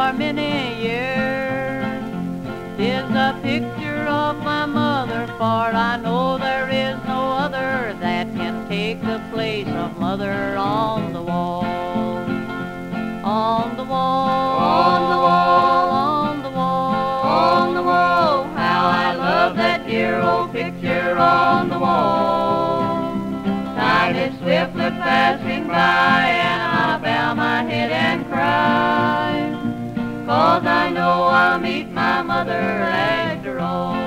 for many years. 'Tis a picture of my mother, for I know there is no other that can take the place of mother on the wall. On the wall, On the wall, on the wall, on the wall, how I love that dear old picture on the wall. Time is swiftly passing by, and I bow my head and cry, 'cause I know I'll meet my mother after all.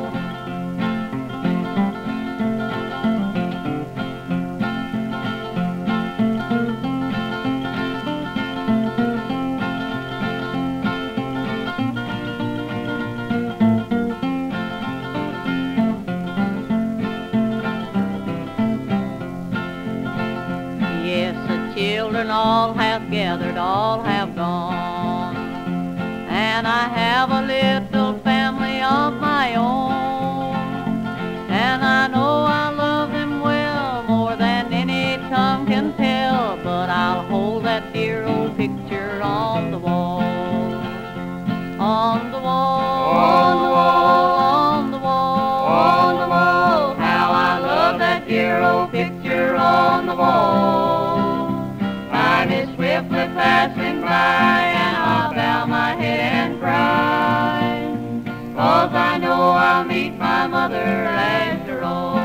Yes, the children all have gathered, all have gone, and I have a little family of my own, and I know I love them well, more than any tongue can tell, but I'll hold that dear old picture on the wall. On the wall, On the wall, on the wall, on the wall, how I love that dear old picture on the wall. Time is swiftly passing by, and I'll bow my head and cry, 'cause I know I'll meet my mother after all.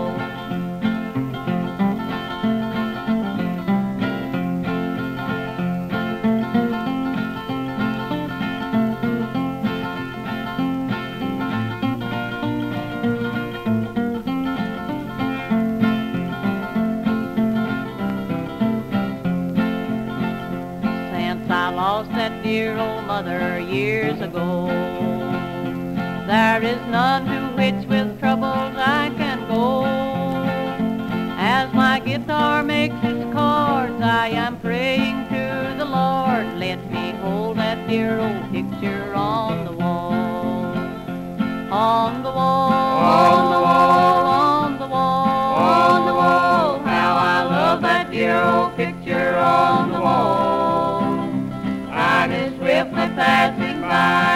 I lost that dear old mother years ago, there is none to which with troubles I can go. As my guitar makes its chords, I am praying to the Lord, let me hold that dear old picture on the wall. On the wall, On the wall, on the wall, on the wall, how I love that dear old picture on the wall. Time is swiftly passing by,